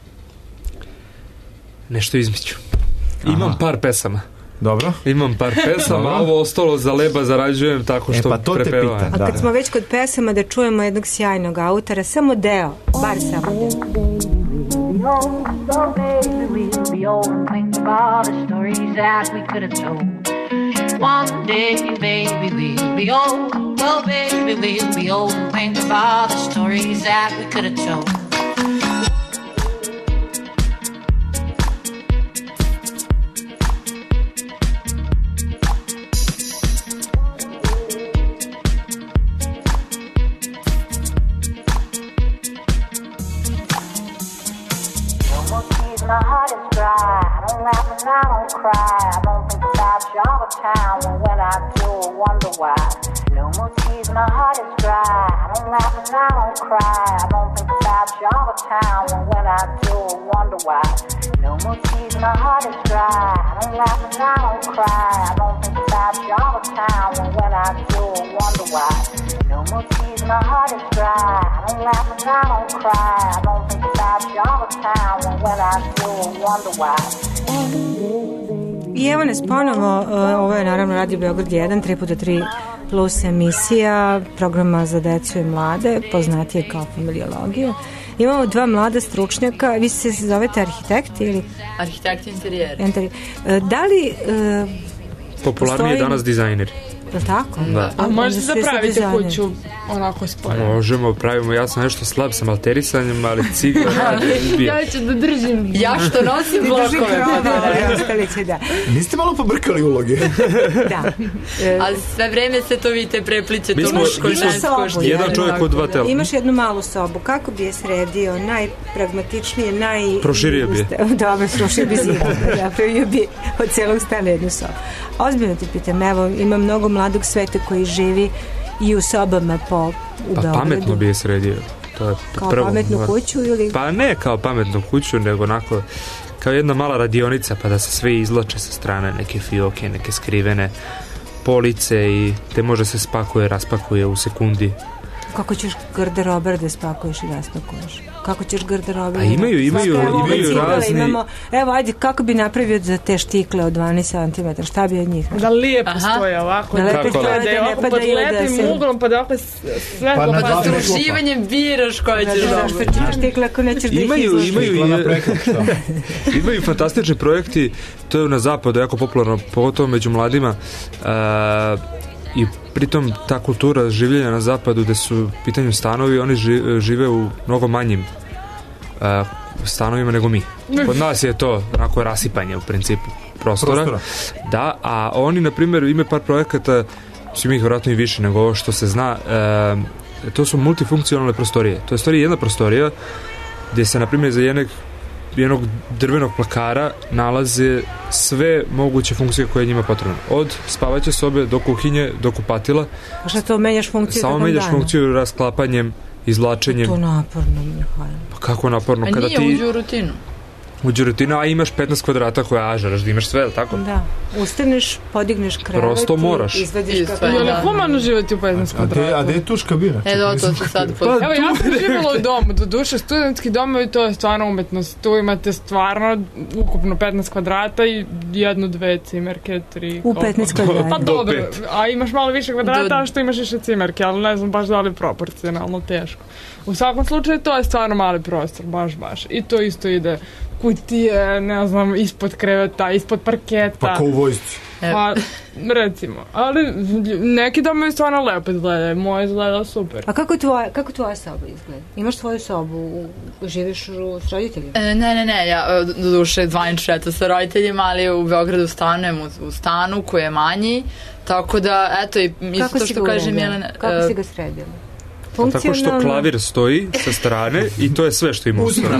Nešto između. Imam par pesama. Dobro. Imam par pesama, a ovo ostalo za leba zarađujem tako što pa to prepevam. A kad smo već kod pesama, da čujemo jednog sjajnog autora, samo deo, bar samo deo. One day, baby, we'll be old. Oh, baby, we'll be old and think of all the stories that we could have told. My heart is dry, I don't laugh and I don't cry. I don't think about you all the time, and when I do, I wonder why. No more tears, my heart is dry, I don't laugh and I don't cry. I don't think about you all the time, and when I do, I wonder why. No more tears, my heart is dry, I don't laugh and I don't cry. I don't think about you all the time, and when I do, I wonder why. No more tears, my heart is dry, I don't laugh and I don't cry. I don't think about you all the time, and when I do, I wonder why. I evo nas ponovo, ovo je naravno Radio Beograd 1, 3x3 plus emisija programa za decu i mlade, poznatije kao familiologija. Imamo 2 mlada stručnjaka, vi se zovete arhitekti ili? Arhitekti interijera. Da li popularniji je danas dizajner. Je li tako? Da. A možete da pravite kuću onako spolja? Možemo, pravimo, ja sam nešto slab sa malterisanjem, ali cigla ja ću da držim. Ja što nosim blokove. Da. Niste malo pobrkali uloge? Da. Ali sve vreme se to vidite prepliče, to muško, žensko. Jedan čovjek od 2 tela. Imaš jednu malu sobu, kako bi je sredio, najpragmatičnije, Proširio bi je. Dobro, proširio bi zid. Napravio bi od celog stana jednu sobu. Ozbiljno ti pitam, evo, ima mnogo mladog sveta koji živi i u sobama u Beogradu. Pa pametno bi je sredio. To je kao prvo, pametnu kuću ili? Pa ne kao pametnu kuću, nego onako kao jedna mala radionica, pa da se sve izlače sa strane, neke fioke, neke skrivene police i te može se spakuje, raspakuje u sekundi. Kako ćeš garderober da spakuješ i raspakuješ? Kako ćeš garderober? A imaju razni... Evo, ajde, kako bi napravio za te štikle od 12 cm? Šta bi od njih? Da lijepo stoje ovako. Da lijepo stoje, da ne pod lepim uglom, pa da opet svetlo. Pa strušivanjem biraš koja ćeš dobiti. Štikle ako nećeš da ih izložiš. Imaju fantastični projekti, to je na zapadu jako popularno, pogotovo među mladima. I pritom ta kultura življenja na zapadu gde su u pitanju stanovi, oni žive u mnogo manjim stanovima nego mi. Kod nas je to onako rasipanje u principu prostora. Da, a oni, na primjer, imaju par projekata, svi ih vjerojatno i više nego ovo što se zna, to su multifunkcionalne prostorije. To je stvari jedna prostorija gdje se, na primjer, za jednog drvenog plakara nalaze sve moguće funkcije koje je njima potrebno. Od spavaće sobe do kuhinje, do kupatila. A šta to menjaš funkciju? Samo menjaš funkciju rasklapanjem, izvlačenjem. To je naporno, Mihajlo. Pa kako naporno? A nije uđu u rutinu. Uđu rutinu, a imaš 15 kvadrata koja ažaraš, da imaš sve, ili tako? Da. Ustaneš, podigneš krevet. Prosto moraš. Izvadiš kako. Je li humano živjeti u 15 kvadrata? A gde je tuš kabina? To se sad Evo, ja sam živjela u domu, do duše studentski domovi, to je stvarno umetnost. Tu imate stvarno ukupno 15 kvadrata i 1-2 cimerke, 3. U 15 kvadrata. Pa dobro, a imaš malo više kvadrata, a što imaš više cimerke, ali ne znam baš da li proporcionalno teško. U svakom slučaju to je stvarno mali prostor, baš. I to isto ide kutije, ne znam, ispod kreveta, ispod parketa. Pa ko u vojsci. Pa, recimo. Ali neki domovi stvarno lepo izgledaju. Moje izgleda super. A kako tvoja soba izgleda? Imaš svoju sobu? Živiš s roditeljima? Ne. Ja do duše zvanično eto sa roditeljima, ali u Beogradu stanujem u stanu koji je manji. Tako da, eto, i isto to što kaže Milena. Kako si ga sredila? Tako što klavir stoji sa strane i to je sve što ima uspravo.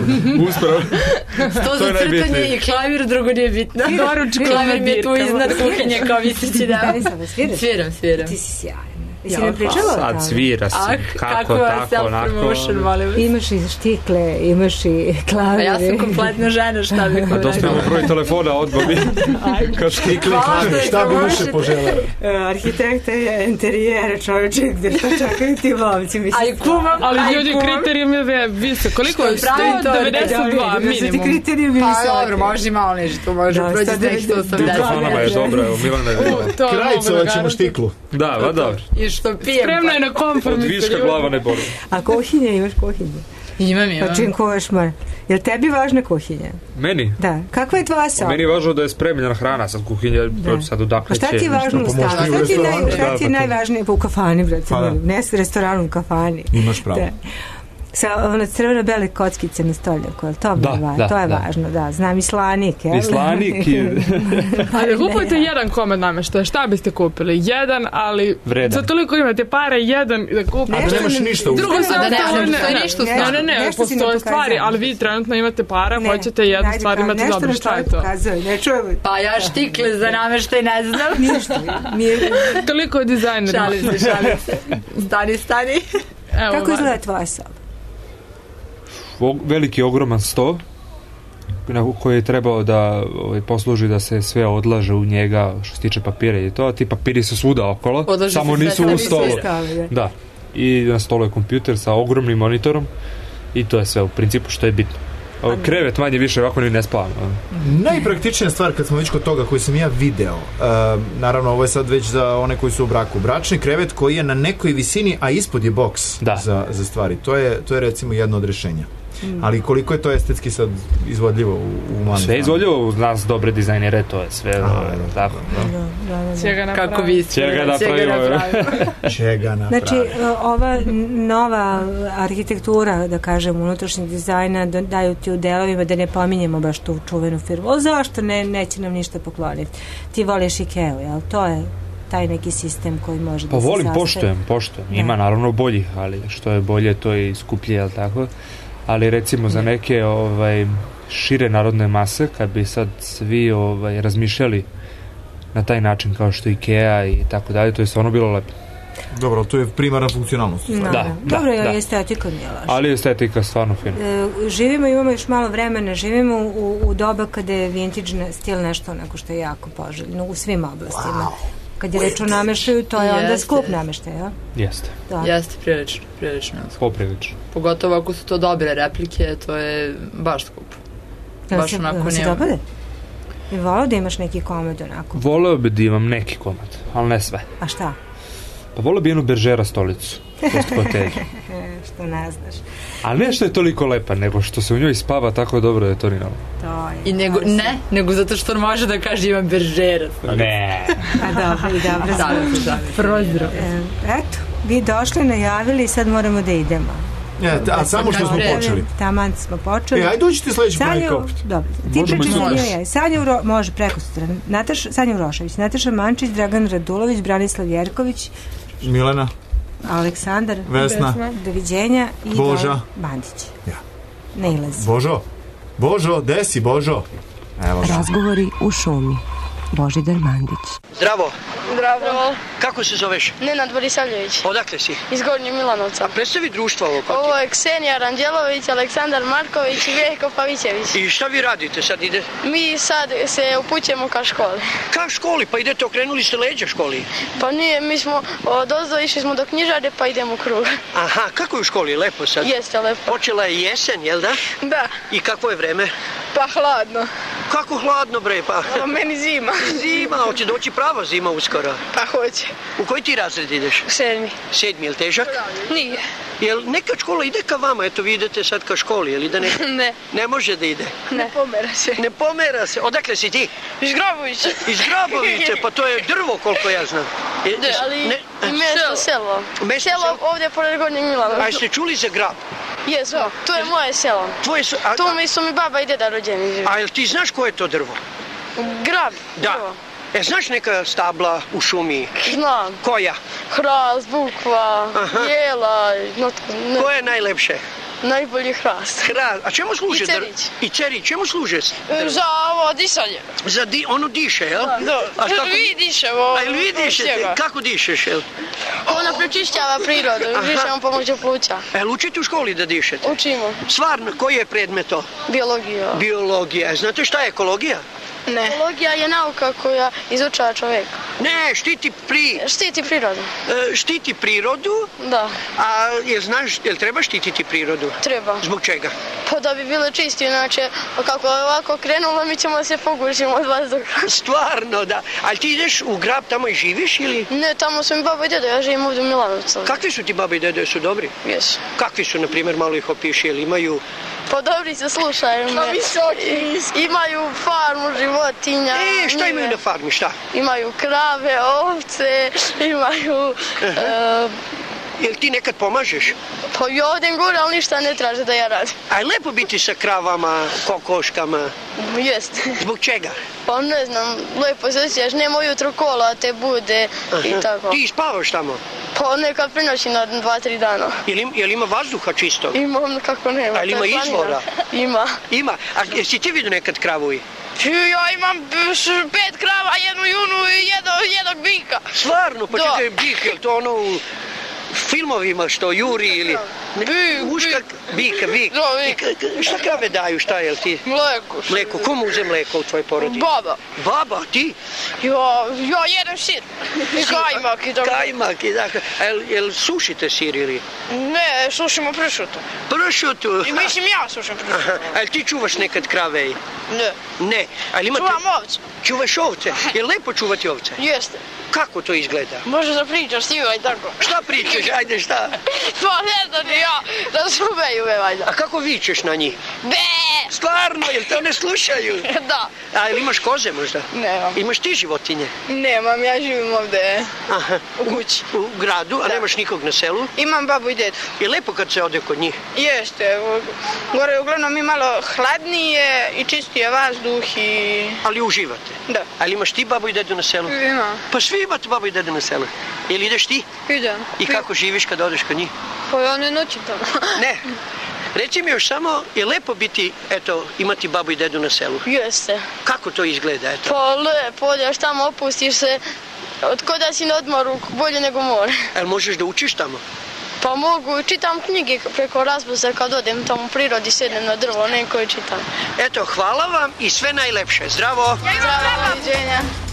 Sto za crtanje i klavir, drugo nije bitno. Klavir mi je tu iznad kuhinje kao viseći deo. Sviram. Ti si sjajan. Jesi ne pričala o tome? Sad svira si. Kako, tako, onako. Imaš i štikle, imaš i klavire. Ja sam kompletna žena, šta bih rekla. Dostavimo broj telefona odmah mi. Kao štikle i klavire. Šta bi više požela? Arhitekta je interijere, čovječe, gdje što čakaju ti lovci. Aj kuma. Ali ljudi, kriterijum je visok. Koliko je? 192 minimum. Kriterijum je visok. Pa dobro, može i malo niži. Tu može proći s nekih 180. Telefonama je dobro, evo Milana je vidjela. Krajcova ćemo štiklu. Da, ba dobro. Što pijem. Spremno je na kompromis. Od viška glava ne boli. A kuhinje, imaš kuhinje? Imam. Pa čim kuvaš mar. Je li tebi važna kuhinja? Meni? Da. Kakva je tvoja soba? Meni je važno da je spremljena hrana, sad kuhinja, sad odakle će. Šta ti je važno u stanu? Šta ti je najvažnije u kafani, brate? Ne s restoranu, u kafani. Imaš pravo. Sa crveno-bele kockice na stoljaku, to je važno, da. Znam i slanik, jel? I slanik. Ali kupujete jedan komad namještaja, šta biste kupili? Jedan, ali za toliko imate pare, jedan da kupite. A da nemaš ništa u drugo ne, postoje stvari, ali vi trenutno imate para, hoćete jednu stvar imati dobro, šta je to? Pa ja štikle za namještaj ne znam. Ništa. Toliko dizajnera. Šalim se. Stani. Kako izgleda tvoja soba? Veliki, ogroman sto koji je trebao da posluži da se sve odlaže u njega što se tiče papira i to, ti papiri su svuda okolo, samo nisu u stolu. Da. I na stolu je kompjuter sa ogromnim monitorom i to je sve u principu što je bitno. Krevet manje više ovako ni ne spavam. Najpraktičnija stvar kad smo već kod toga koji sam ja video, naravno ovo je sad već za one koji su u braku, bračni krevet koji je na nekoj visini, a ispod je boks za stvari. To je recimo jedno od rješenja. Ali koliko je to estetski sad izvodljivo u malu? Sve izvodljivo, uz nas dobre dizajnere, to je sve tako. Kako vi čega napravimo. Znači, ova nova arhitektura, da kažem, unutrašnjeg dizajna daju ti u delovima, da ne pominjemo baš tu čuvenu firmu. O, zašto neće nam ništa pokloniti? Ti voliš Ikeu, jel? To je taj neki sistem koji može da se volim, poštujem. Ima naravno boljih, ali što je bolje, to je skuplje, jel tako? Ali recimo za neke šire narodne mase, kad bi sad svi razmišljali na taj način kao što Ikea i tako dalje, to je stvarno bilo lepo. Dobro, to je primarna funkcionalnost. Dobro, je estetika nije lažna. Ali je estetika stvarno fina. Imamo još malo vremena, živimo u doba kada je vintage stil nešto onako što je jako poželjno u svim oblastima. Kad je reč o nameštaju, to je onda skup nameštaj, ja? Jeste. Jeste, prilično. Poprilično. Pogotovo ako su to dobre replike, to je baš skup. Baš onako se dopade? I voleo da imaš neki komad onako? Voleo bi da imam neki komad, ali ne sve. A šta? Pa voleo bi jednu beržera stolicu. Što ne znaš. Ali ne što je toliko lepa, nego što se u njoj spava tako dobro da je to ni novo. I nego zato što on može da kaže imam beržera. Ne. A dobro. Prozdrav. Eto, vi došli, najavili i sad moramo da idemo. A samo što smo počeli. Taman smo počeli. Ajde dođite sledeći panik opet. Dobro, ti pričaj za njoj. Sanja može preko sutra. Sanja Urošević, Nataša Mančić, Dragan Radulović, Branislav Jerković, Milena, Aleksandar, Vesna, doviđenja i Boža Bandić. Ja. Ne ilazi. Božo, desi Božo. Evo. Razgovori u šumi. Božidar Mandić. Zdravo. Zdravo. Kako se zoveš? Nenad Borisavljević. Odakle si? Iz Gornjeg Milanovca. A predstavi društvo ovo. Ovo je Ksenija Ranđelović, Aleksandar Marković i Veljko Pavićević. I šta vi radite sad ide? Mi sad se upućemo ka školi. Ka školi? Pa idete, okrenuli ste leđa školi? Pa nije, mi smo odozdo išli smo do knjižare pa idemo u krug. Aha, kako je u školi? Lepo sad? Jeste lepo. Počela je jesen, jel da? Da. I kakvo je vreme? Pa hladno. Kako hladno bre pa? Meni zima. Zima, hoće doći prava zima uskoro. Pa hoće. U koji ti razred ideš? 7. 7, jel težak? Nije. Jel neka škola ide ka vama? Eto vi idete sad ka školi, jel ide neka? Ne. Ne može da ide? Ne pomera se. Ne pomera se. Odakle si ti? Iz Grabovića. Iz Grabovića, pa to je drvo koliko ja znam. Da, ali mjesto selo. Selo ovdje pored Gornjeg Milanovca. A jeste čuli za Grab? Jesu, to je moje selo. Tu su mi baba i deda rođeni. A jel ti znaš koje je to drvo? Grab. Da. Znaš neka stabla u šumi? Znam. Koja? Hrast, bukva, jela. Koje je najlepše? Najbolji hrast. A čemu služe? I cerić. I cerić, čemu služe? Za ovo disanje. Ono diše, jel? Da. Vi dišemo. A ili vi dišete? Kako dišeš, jel? Ona prečišćava prirodu, dišemo pomoću pluća. Jel učite u školi da dišete? Učimo. Stvarno, koji je predmet to? Biologija. Biologija. Znate šta je ekologija? Ne. Ekologija je nauka koja izučava čovjeka. Ne, štiti prirodu. Štiti prirodu? Da. A jel treba štititi prirodu? Treba. Zbog čega? Pa da bi bilo čisto, inače kako je ovako krenulo mi ćemo se pogušiti od vazduha. Stvarno, da. Ali ti ideš u Grab tamo i živiš ili? Ne, tamo su mi baba i deda, ja živim ovdje u Milanovcu. Kakvi su ti baba i dede, su dobri? Jesu. Kakvi su, na primjer, malo ih opiši, jel imaju? Pa dobri se, slušaju me. Imaju farmu životinja. Šta imaju na farmi, šta? Imaju krave, ovce, imaju... Jel ti nekad pomažeš? Pa ja odem gore, ali ništa ne traže da ja radim. A je lepo biti sa kravama, kokoškama? Jest. Zbog čega? Pa ne znam, lepo se osjećaš, nema ujutro kola te bude i tako. Ti spavaš tamo? Pa nekad prinoći na 2-3 dana. Jel ima vazduha čistog? Imam, kako nema. A ima izvora? Ima. Ima. A jesi ti vidio nekad kravu? Ja imam 5 krava, jednu junu i jednog bika. Stvarno? Pa čekaj, bik, je li to ono u filmovima što juri ili... Bik. Šta krave daju, šta je li ti? Mleko. Komu uze mleko u tvojoj porodi? Baba. Baba, ti? Ja jedem sir. I kajmak i tako. Kajmak i tako. Jel sušite sir ili? Ne, sušimo pršutu. Pršutu? I mislim ja sušim pršutu. A jel ti čuvaš nekad krave? Ne. Ne. Čuvam ovce. Čuvaš ovce? Je lepo čuvati ovce? Jeste. Kako to izgleda? Može da pričaš s njima i tako. Šta pričaš? Ajde, šta? Pa ne znam ni ja, da slušaju me valjda. A kako vičeš na njih? Be! Stvarno, jel to ne slušaju? Da. A jel imaš koze možda? Nemam. Imaš ti životinje? Nemam, ja živim ovdje. Aha. U kući. U gradu, a nemaš nikog na selu? Imam babu i dedu. Je lepo kad se ode kod njih? Jeste, gore je uglavnom i malo hladnije i čistije vazduh i... Ali uživate? Da. Ali imaš ti babu i dedu na selu? Imam. Pa svi imate babu i dedu na selu. Jel ideš ti? Idem. I kako živiš kad odeš kod njih? Pa ja ne noćim tamo. Ne. Reci mi još samo, je lepo biti, imati babu i dedu na selu? Jeste. Kako to izgleda, eto? Pa lepo, odeš tamo, opustiš se, ko da si na odmoru, bolje nego more. Jel možeš da učiš tamo? Pa mogu, čitam knjige preko razbuza kad odem tamo u prirodi, sednem na drvo, neko čitam. Eto, hvala vam i sve najlepše. Zdravo! Zdravo, doviđenja.